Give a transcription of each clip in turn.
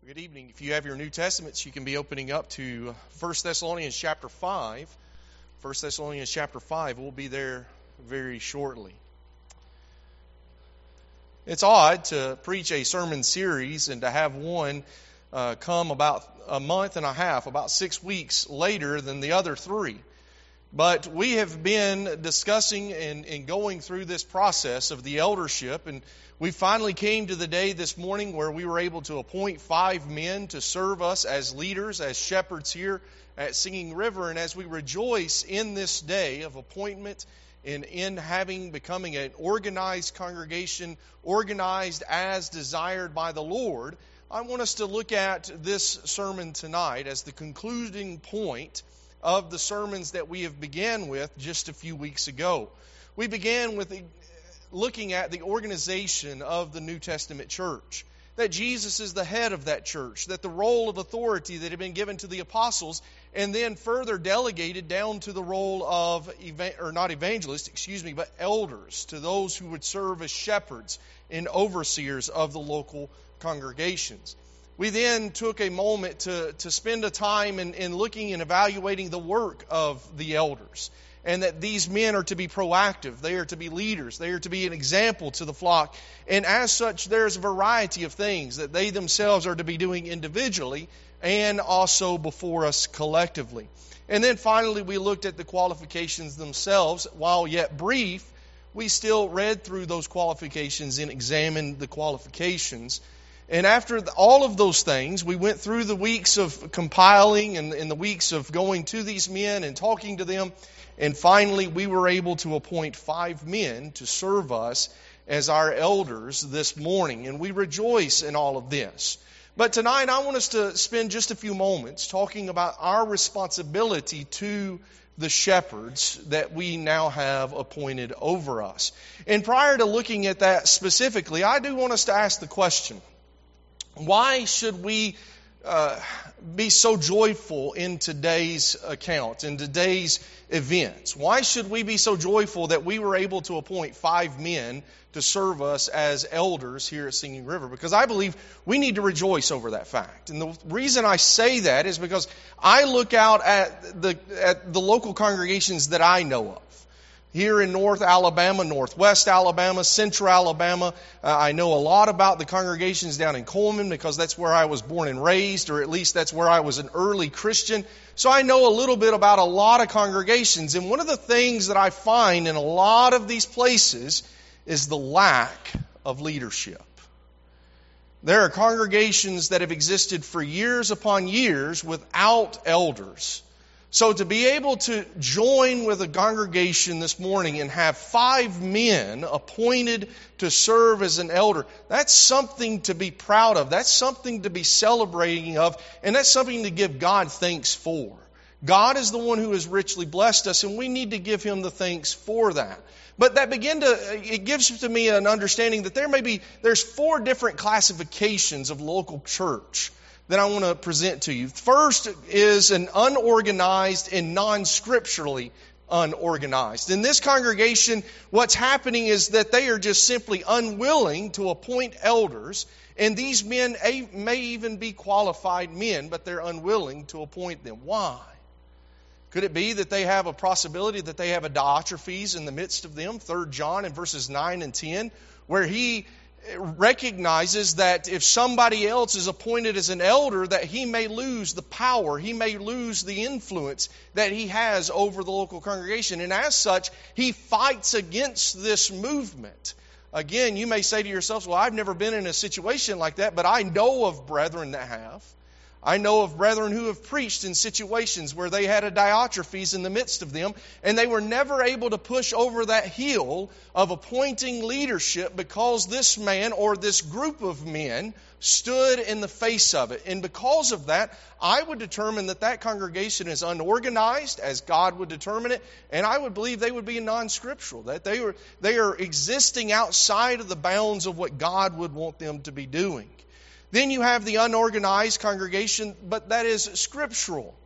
Good evening. If you have your New Testaments, you can be opening up to 1 Thessalonians chapter 5. 1 Thessalonians chapter 5. We'll be there very shortly. It's odd to preach a sermon series and to have one come about a month and a half, about 6 weeks later than the other three. But we have been discussing and going through this process of the eldership, and we finally came to the day this morning where we were able to appoint 5 men to serve us as leaders, as shepherds here at Singing River. And as we rejoice in this day of appointment and in becoming an organized congregation, organized as desired by the Lord, I want us to look at this sermon tonight as the concluding point of the sermons that we have began with just a few weeks ago. We began with looking at the organization of the New Testament church, that Jesus is the head of that church, that the role of authority that had been given to the apostles and then further delegated down to the role of elders, to those who would serve as shepherds and overseers of the local congregations. We then took a moment to spend a time in looking and evaluating the work of the elders, and that these men are to be proactive, they are to be leaders, they are to be an example to the flock. And as such, there's a variety of things that they themselves are to be doing individually and also before us collectively. And then finally, we looked at the qualifications themselves. While yet brief, we still read through those qualifications and examined the qualifications. And after all of those things, we went through the weeks of compiling and the weeks of going to these men and talking to them. And finally, we were able to appoint 5 men to serve us as our elders this morning. And we rejoice in all of this. But tonight, I want us to spend just a few moments talking about our responsibility to the shepherds that we now have appointed over us. And prior to looking at that specifically, I do want us to ask the question, why should we be so joyful in today's account, in today's events? Why should we be so joyful that we were able to appoint 5 men to serve us as elders here at Singing River? Because I believe we need to rejoice over that fact. And the reason I say that is because I look out at the local congregations that I know of. Here in North Alabama, Northwest Alabama, Central Alabama, I know a lot about the congregations down in Coleman because that's where I was born and raised, or at least that's where I was an early Christian. So I know a little bit about a lot of congregations. And one of the things that I find in a lot of these places is the lack of leadership. There are congregations that have existed for years upon years without elders. So to be able to join with a congregation this morning and have 5 men appointed to serve as an elder, that's something to be proud of. That's something to be celebrating of. And that's something to give God thanks for. God is the one who has richly blessed us, and we need to give Him the thanks for that. But it gives to me an understanding that there's 4 different classifications of local church that I want to present to you. First is an unorganized and non-scripturally unorganized. In this congregation, what's happening is that they are just simply unwilling to appoint elders, and these men may even be qualified men, but they're unwilling to appoint them. Why? Could it be that they have a possibility that they have a Diotrephes in the midst of them? 3 John in verses 9 and 10, where he recognizes that if somebody else is appointed as an elder, that he may lose the power, he may lose the influence that he has over the local congregation. And as such, he fights against this movement. Again, you may say to yourselves, well, I've never been in a situation like that, but I know of brethren that have. I know of brethren who have preached in situations where they had a Diotrephes in the midst of them, and they were never able to push over that hill of appointing leadership because this man or this group of men stood in the face of it. And because of that, I would determine that congregation is unorganized, as God would determine it, and I would believe they would be non-scriptural, that they are existing outside of the bounds of what God would want them to be doing. Then you have the unorganized congregation, but that is scriptural.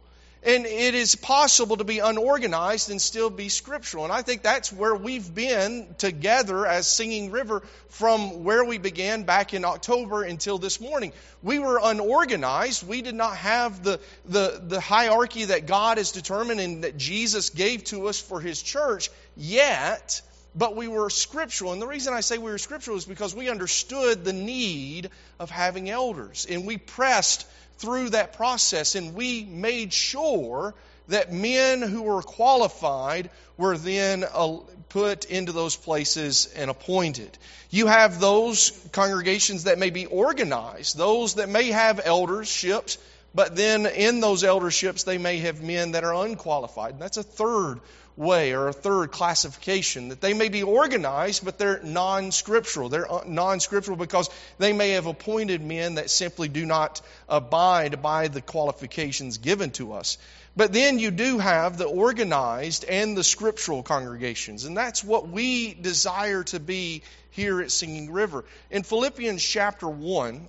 And it is possible to be unorganized and still be scriptural. And I think that's where we've been together as Singing River from where we began back in October until this morning. We were unorganized. We did not have the hierarchy that God has determined and that Jesus gave to us for His church yet, but we were scriptural. And the reason I say we were scriptural is because we understood the need of having elders. And we pressed through that process, and we made sure that men who were qualified were then put into those places and appointed. You have those congregations that may be organized, those that may have elderships, but then in those elderships they may have men that are unqualified. And that's a third way or a third classification, that they may be organized, but they're non-scriptural. They're non-scriptural because they may have appointed men that simply do not abide by the qualifications given to us. But then you do have the organized and the scriptural congregations, and that's what we desire to be here at Singing River. In Philippians chapter 1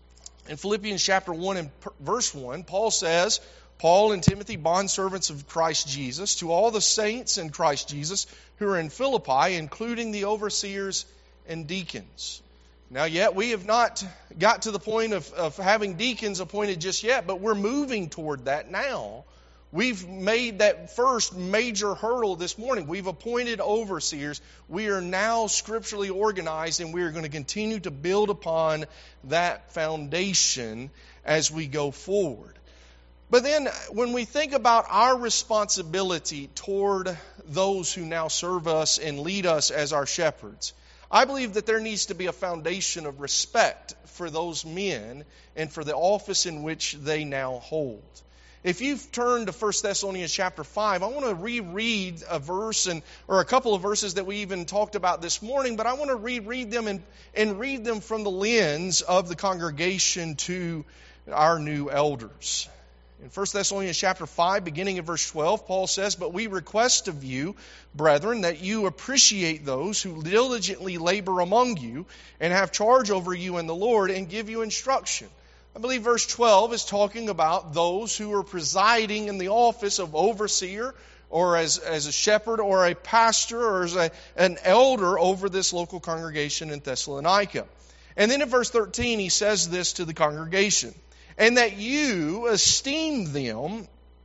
and verse 1, Paul says, Paul and Timothy, bondservants of Christ Jesus, to all the saints in Christ Jesus who are in Philippi, including the overseers and deacons. Now yet, we have not got to the point of having deacons appointed just yet, but we're moving toward that now. We've made that first major hurdle this morning. We've appointed overseers. We are now scripturally organized, and we are going to continue to build upon that foundation as we go forward. But then when we think about our responsibility toward those who now serve us and lead us as our shepherds, I believe that there needs to be a foundation of respect for those men and for the office in which they now hold. If you've turned to 1 Thessalonians chapter 5, I want to reread a verse or a couple of verses that we even talked about this morning, but I want to reread them and read them from the lens of the congregation to our new elders. In 1 Thessalonians chapter 5, beginning at verse 12, Paul says, "But we request of you, brethren, that you appreciate those who diligently labor among you and have charge over you in the Lord and give you instruction." I believe verse 12 is talking about those who are presiding in the office of overseer or as a shepherd or a pastor or as an elder over this local congregation in Thessalonica. And then in verse 13 he says this to the congregation, "And that you esteem them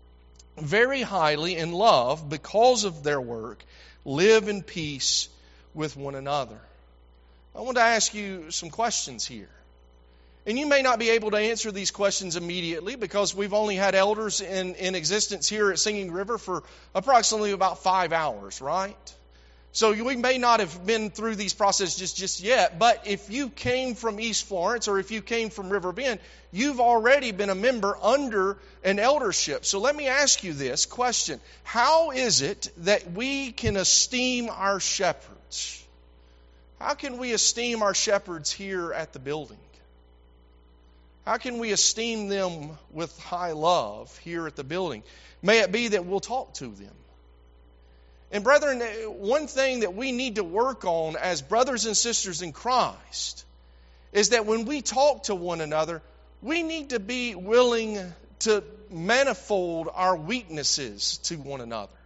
very highly in love because of their work, live in peace with one another." I want to ask you some questions here. And you may not be able to answer these questions immediately because we've only had elders in existence here at Singing River for approximately about 5 hours, right? So we may not have been through these processes just yet, but if you came from East Florence or if you came from River Bend, you've already been a member under an eldership. So let me ask you this question. How is it that we can esteem our shepherds? How can we esteem our shepherds here at the building? How can we esteem them with high love here at the building? May it be that we'll talk to them. And brethren, one thing that we need to work on as brothers and sisters in Christ is that when we talk to one another, we need to be willing to manifold our weaknesses to one another.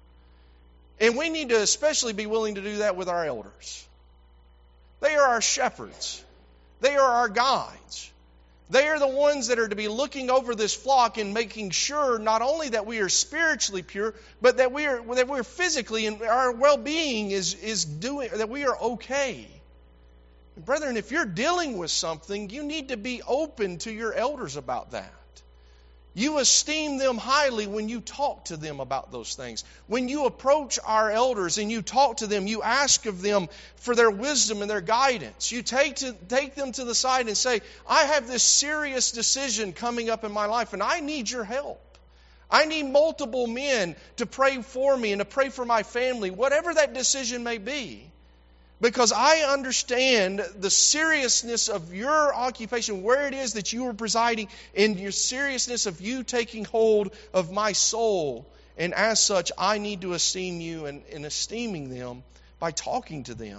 And we need to especially be willing to do that with our elders. They are our shepherds. They are our guides. They are the ones that are to be looking over this flock and making sure not only that we are spiritually pure, but that we're physically and our well-being is doing, that we are okay. And brethren, if you're dealing with something, you need to be open to your elders about that. You esteem them highly when you talk to them about those things. When you approach our elders and you talk to them, you ask of them for their wisdom and their guidance. You take them to the side and say, "I have this serious decision coming up in my life and I need your help. I need multiple men to pray for me and to pray for my family," whatever that decision may be. Because I understand the seriousness of your occupation, where it is that you are presiding, and your seriousness of you taking hold of my soul. And as such, I need to esteem you and esteeming them by talking to them,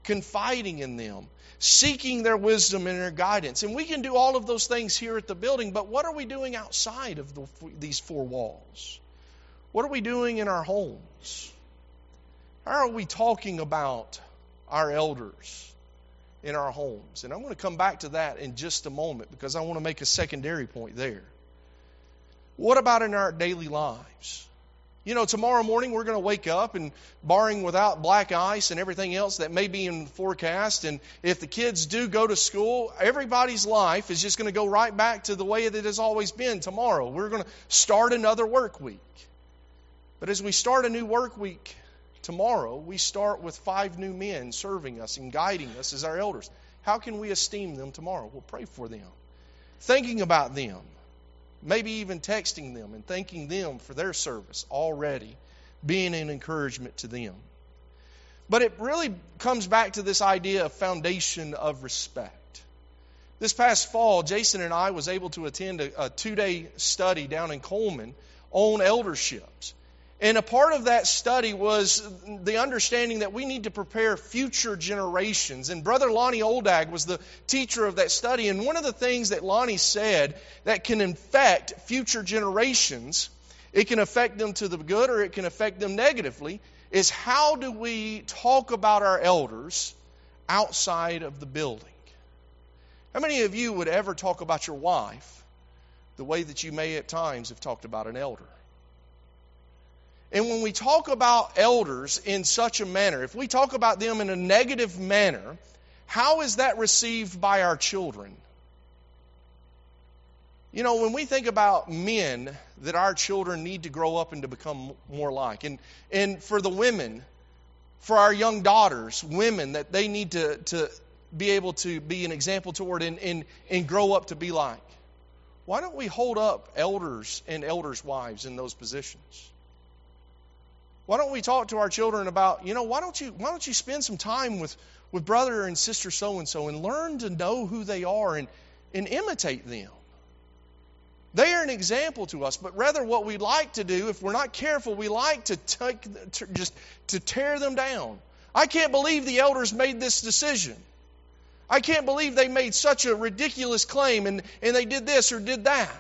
confiding in them, seeking their wisdom and their guidance. And we can do all of those things here at the building, but what are we doing outside of these four walls? What are we doing in our homes? How are we talking about our elders in our homes? And I'm going to come back to that in just a moment because I want to make a secondary point there. What about in our daily lives? You know, tomorrow morning we're going to wake up and barring without black ice and everything else that may be in the forecast, and if the kids do go to school, everybody's life is just going to go right back to the way that it has always been tomorrow. We're going to start another work week. But as we start a new work week tomorrow, we start with 5 new men serving us and guiding us as our elders. How can we esteem them tomorrow? We'll pray for them, thinking about them. Maybe even texting them and thanking them for their service already, being an encouragement to them. But it really comes back to this idea of foundation of respect. This past fall, Jason and I was able to attend a 2-day study down in Coleman on elderships. And a part of that study was the understanding that we need to prepare future generations. And Brother Lonnie Oldag was the teacher of that study. And one of the things that Lonnie said that can affect future generations, it can affect them to the good or it can affect them negatively, is how do we talk about our elders outside of the building? How many of you would ever talk about your wife the way that you may at times have talked about an elder? And when we talk about elders in such a manner, if we talk about them in a negative manner, how is that received by our children? You know, when we think about men that our children need to grow up and to become more like, and for the women, for our young daughters, women that they need to be able to be an example toward and grow up to be like, why don't we hold up elders and elders' wives in those positions? Why don't we talk to our children about, you know, why don't you spend some time with brother and sister so-and-so and learn to know who they are and imitate them? They are an example to us, but rather what we like to do, if we're not careful, we like to tear them down. I can't believe the elders made this decision. I can't believe they made such a ridiculous claim and they did this or did that.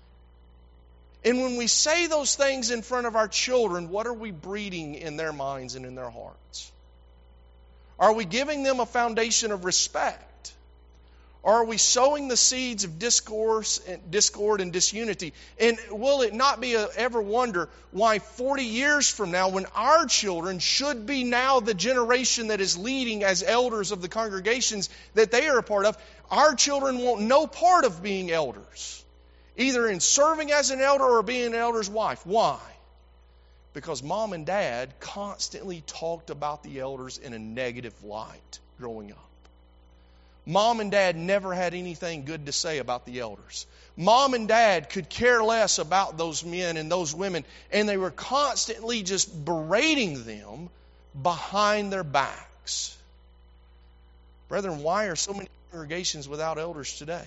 And when we say those things in front of our children, what are we breeding in their minds and in their hearts? Are we giving them a foundation of respect? Or are we sowing the seeds of discord and disunity? And will it not be ever wonder why 40 years from now, when our children should be now the generation that is leading as elders of the congregations that they are a part of, our children want no part of being elders? Either in serving as an elder or being an elder's wife. Why? Because mom and dad constantly talked about the elders in a negative light growing up. Mom and dad never had anything good to say about the elders. Mom and dad could care less about those men and those women, and they were constantly just berating them behind their backs. Brethren, why are so many congregations without elders today?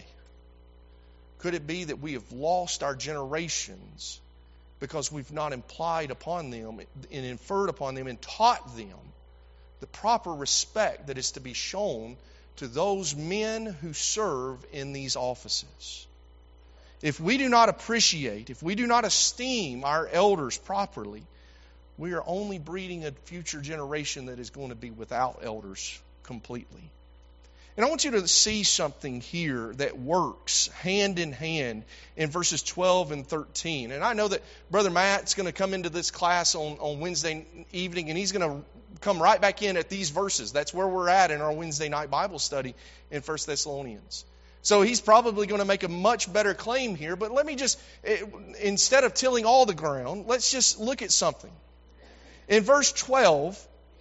Could it be that we have lost our generations because we've not implied upon them and inferred upon them and taught them the proper respect that is to be shown to those men who serve in these offices? If we do not appreciate, if we do not esteem our elders properly, we are only breeding a future generation that is going to be without elders completely. And I want you to see something here that works hand in hand in verses 12 and 13. And I know that Brother Matt's going to come into this class on Wednesday evening, and he's going to come right back in at these verses. That's where we're at in our Wednesday night Bible study in 1 Thessalonians. So he's probably going to make a much better claim here. But let me just, instead of tilling all the ground, let's just look at something. In verse 12,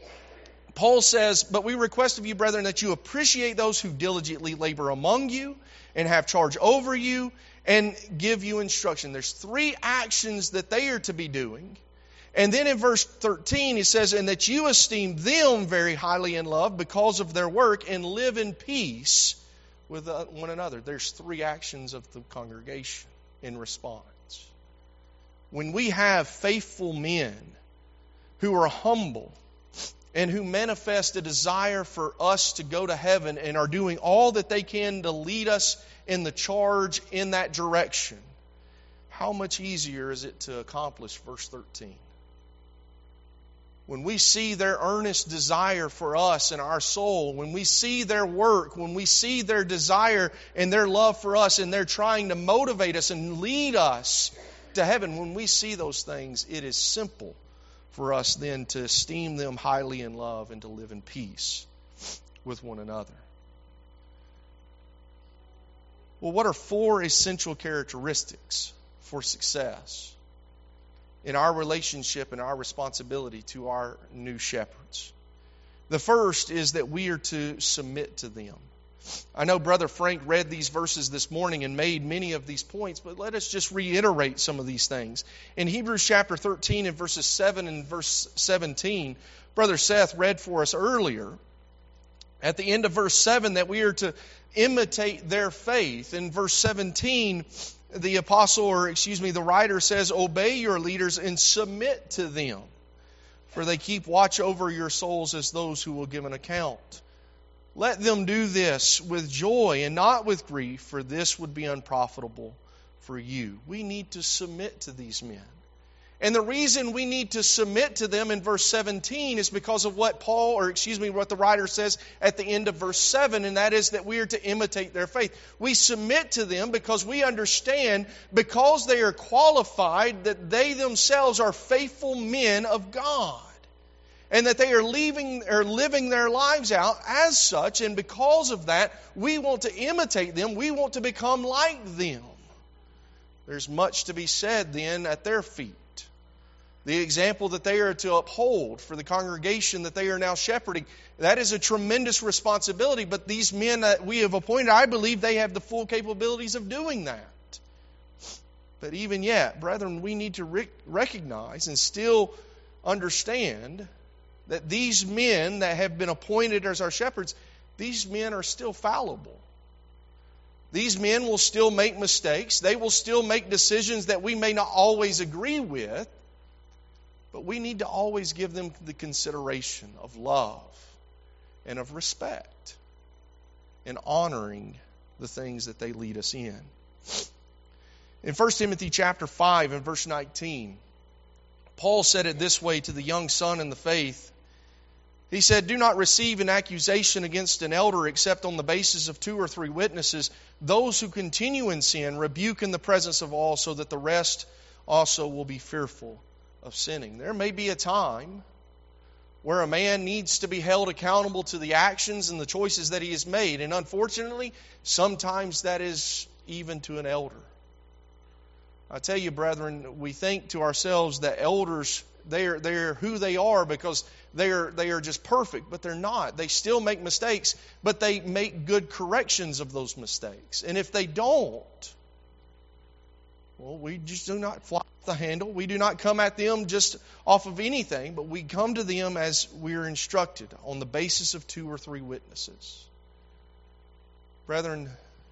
Paul says, "But we request of you, brethren, that you appreciate those who diligently labor among you and have charge over you and give you instruction." There's 3 actions that they are to be doing. And then in verse 13, he says, "And that you esteem them very highly in love because of their work and live in peace with one another." There's 3 actions of the congregation in response. When we have faithful men who are humble and who manifest a desire for us to go to heaven and are doing all that they can to lead us in the charge in that direction, how much easier is it to accomplish verse 13? When we see their earnest desire for us and our soul, when we see their work, when we see their desire and their love for us, and they're trying to motivate us and lead us to heaven, when we see those things, it is simple for us then to esteem them highly in love and to live in peace with one another. Well, what are 4 essential characteristics for success in our relationship and our responsibility to our new shepherds? The first is that we are to submit to them. I know Brother Frank read these verses this morning and made many of these points, but let us just reiterate some of these things. In Hebrews chapter 13 and verses 7 and verse 17, Brother Seth read for us earlier at the end of verse 7 that we are to imitate their faith. In verse 17, the writer says, obey your leaders and submit to them, for they keep watch over your souls as those who will give an account. Let them do this with joy and not with grief, for this would be unprofitable for you. We need to submit to these men. And the reason we need to submit to them in verse 17 is because of what what the writer says at the end of verse 7, and that is that we are to imitate their faith. We submit to them because we understand, because they are qualified, that they themselves are faithful men of God. And that they are living their lives out as such, and because of that, we want to imitate them. We want to become like them. There's much to be said then at their feet. The example that they are to uphold for the congregation that they are now shepherding, that is a tremendous responsibility. But these men that we have appointed, I believe they have the full capabilities of doing that. But even yet, brethren, we need to recognize and still understand that these men that have been appointed as our shepherds, these men are still fallible. These men will still make mistakes. They will still make decisions that we may not always agree with. But we need to always give them the consideration of love and of respect and honoring the things that they lead us in. In 1 Timothy chapter 5 and verse 19, Paul said it this way to the young son in the faith. He said, do not receive an accusation against an elder except on the basis of 2 or 3 witnesses. Those who continue in sin rebuke in the presence of all, so that the rest also will be fearful of sinning. There may be a time where a man needs to be held accountable to the actions and the choices that he has made. And unfortunately, sometimes that is even to an elder. I tell you, brethren, we think to ourselves that elders, they're who they are because they are just perfect, but they're not. They still make mistakes, but they make good corrections of those mistakes. And if they don't, well, we just do not fly off the handle. We do not come at them just off of anything, but we come to them as we are instructed on the basis of 2 or 3 witnesses. Brethren,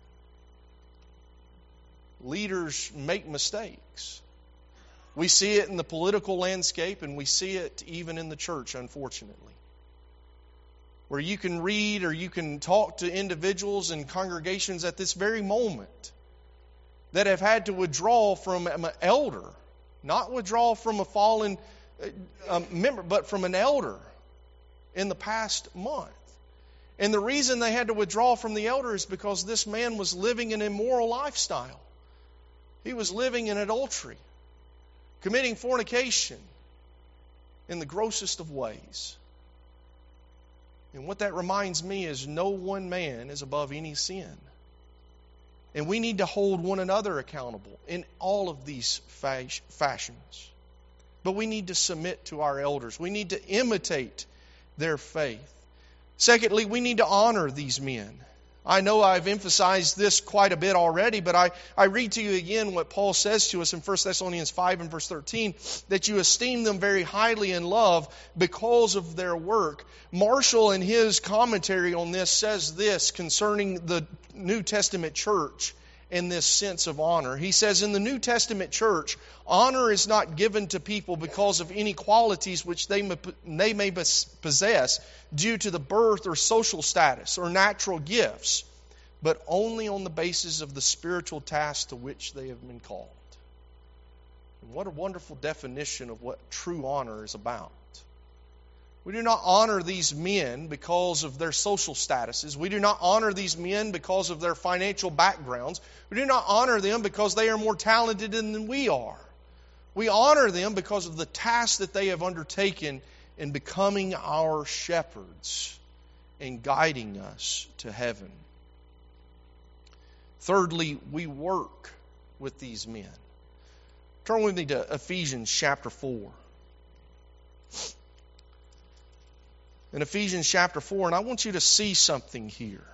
leaders make mistakes. We see it in the political landscape, and we see it even in the church, unfortunately. Where you can read or you can talk to individuals and congregations at this very moment that have had to withdraw from an elder, not withdraw from a fallen member, but from an elder in the past month. And the reason they had to withdraw from the elder is because this man was living an immoral lifestyle. He was living in adultery, committing fornication in the grossest of ways. And what that reminds me is no one man is above any sin. And we need to hold one another accountable in all of these fashions. But we need to submit to our elders. We need to imitate their faith. Secondly, we need to honor these men. I know I've emphasized this quite a bit already, but I read to you again what Paul says to us in 1 Thessalonians 5 and verse 13, that you esteem them very highly in love because of their work. Marshall, in his commentary on this, says this concerning the New Testament church in this sense of honor. He says in the New Testament church, honor is not given to people because of any qualities which they may possess due to the birth or social status or natural gifts, but only on the basis of the spiritual task to which they have been called. And what a wonderful definition of what true honor is about. We do not honor these men because of their social statuses. We do not honor these men because of their financial backgrounds. We do not honor them because they are more talented than we are. We honor them because of the task that they have undertaken in becoming our shepherds and guiding us to heaven. Thirdly, we work with these men. Turn with me to Ephesians chapter 4. In Ephesians chapter 4, and I want you to see something here.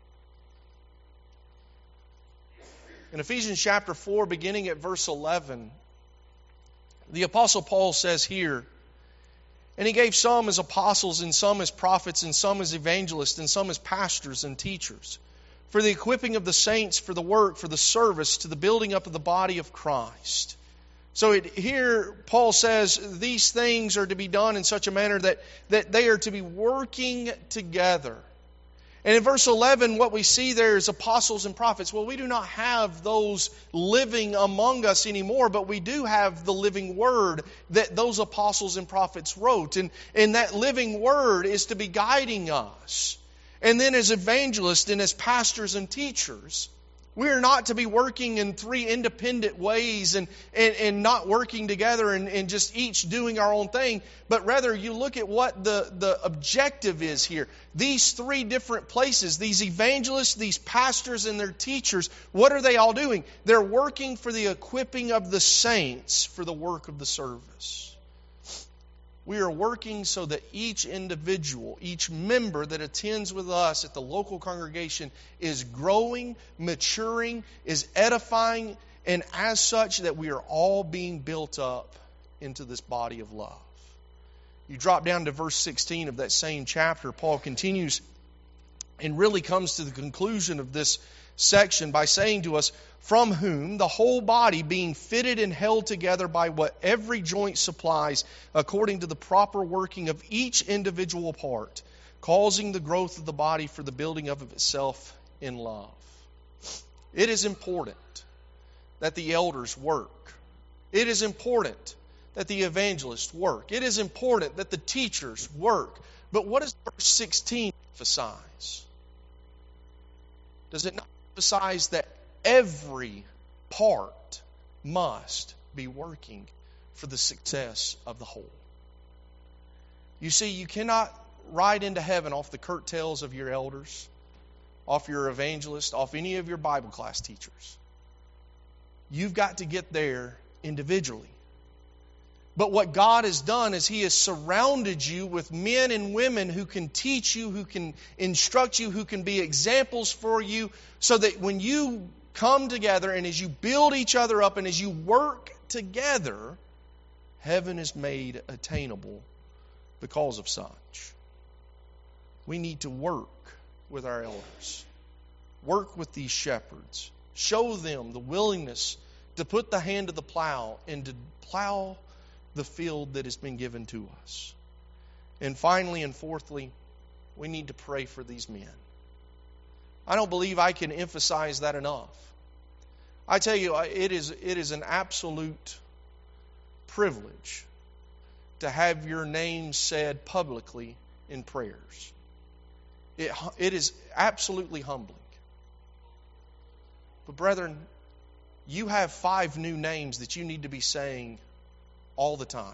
In Ephesians chapter 4, beginning at verse 11, the Apostle Paul says here, "And he gave some as apostles, and some as prophets, and some as evangelists, and some as pastors and teachers, for the equipping of the saints, for the work, for the service, to the building up of the body of Christ." So here Paul says these things are to be done in such a manner that they are to be working together. And in verse 11, what we see there is apostles and prophets. Well, we do not have those living among us anymore, but we do have the living word that those apostles and prophets wrote. And that living word is to be guiding us. And then as evangelists and as pastors and teachers, we are not to be working in three independent ways and not working together and just each doing our own thing. But rather, you look at what the objective is here. These three different places, these evangelists, these pastors, and their teachers, what are they all doing? They're working for the equipping of the saints for the work of the service. We are working so that each individual, each member that attends with us at the local congregation is growing, maturing, is edifying, and as such that we are all being built up into this body of love. You drop down to verse 16 of that same chapter, Paul continues and really comes to the conclusion of this section by saying to us, "From whom the whole body being fitted and held together by what every joint supplies, according to the proper working of each individual part, causing the growth of the body for the building up of itself in love." It is important that the elders work. It is important that the evangelists work. It is important that the teachers work. But what does verse 16 emphasize? Does it not emphasize that every part must be working for the success of the whole? You see, you cannot ride into heaven off the curtails of your elders, off your evangelists, off any of your Bible class teachers. You've got to get there individually. But what God has done is He has surrounded you with men and women who can teach you, who can instruct you, who can be examples for you, so that when you come together and as you build each other up and as you work together, heaven is made attainable because of such. We need to work with our elders. Work with these shepherds. Show them the willingness to put the hand to the plow and to plow the field that has been given to us. And finally and fourthly, we need to pray for these men. I don't believe I can emphasize that enough. I tell you, it is an absolute privilege to have your name said publicly in prayers. It is absolutely humbling. But brethren, you have 5 new names that you need to be saying all the time.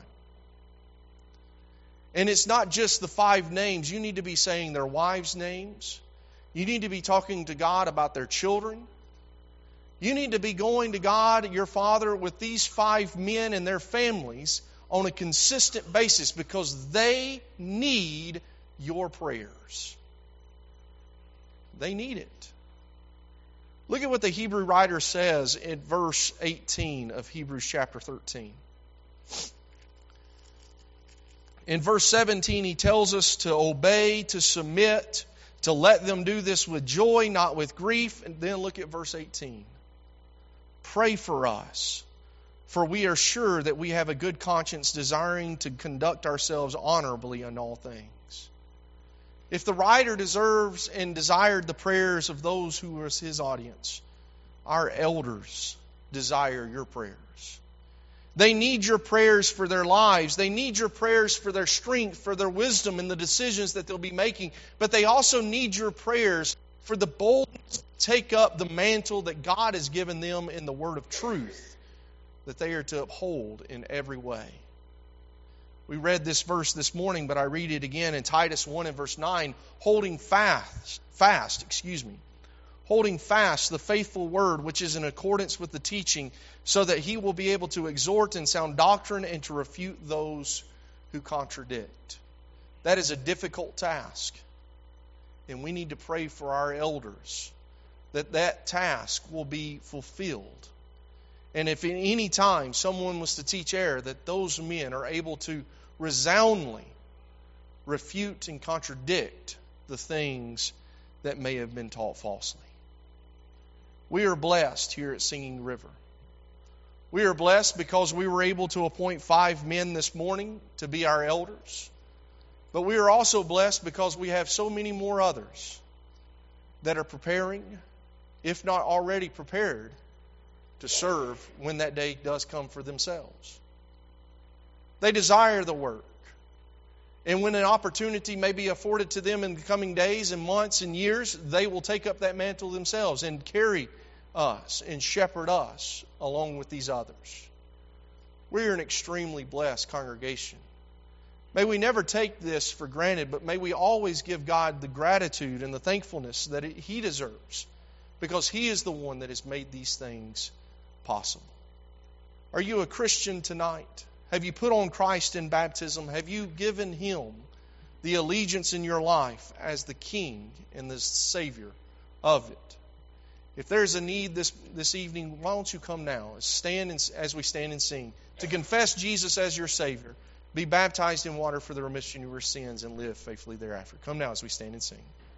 And it's not just the 5 names. You need to be saying their wives' names. You need to be talking to God about their children. You need to be going to God, your Father, with these 5 men and their families on a consistent basis because they need your prayers. They need it. Look at what the Hebrew writer says in verse 18 of Hebrews chapter 13. In verse 17, he tells us to obey, to submit, to let them do this with joy, not with grief. And then look at verse 18. pray for us, for we are sure that we have a good conscience, desiring to conduct ourselves honorably in all things. If the writer deserves and desired the prayers of those who was his audience, our elders desire your prayers. They need your prayers for their lives. They need your prayers for their strength, for their wisdom in the decisions that they'll be making. But they also need your prayers for the boldness to take up the mantle that God has given them in the word of truth that they are to uphold in every way. We read this verse this morning, but I read it again in Titus 1 and verse 9, holding fast the faithful word which is in accordance with the teaching, so that he will be able to exhort in sound doctrine and to refute those who contradict. That is a difficult task. And we need to pray for our elders that that task will be fulfilled. And if at any time someone was to teach error, that those men are able to resoundingly refute and contradict the things that may have been taught falsely. We are blessed here at Singing River. We are blessed because we were able to appoint 5 men this morning to be our elders. But we are also blessed because we have so many more others that are preparing, if not already prepared, to serve when that day does come for themselves. They desire the work. And when an opportunity may be afforded to them in the coming days and months and years, they will take up that mantle themselves and carry us and shepherd us along with these others. We are an extremely blessed congregation. May we never take this for granted, but may we always give God the gratitude and the thankfulness that He deserves, because He is the one that has made these things possible. Are you a Christian tonight? Have you put on Christ in baptism? Have you given Him the allegiance in your life as the King and the Savior of it? If there's a need this evening, why don't you come now as we stand and sing to confess Jesus as your Savior, be baptized in water for the remission of your sins, and live faithfully thereafter. Come now as we stand and sing.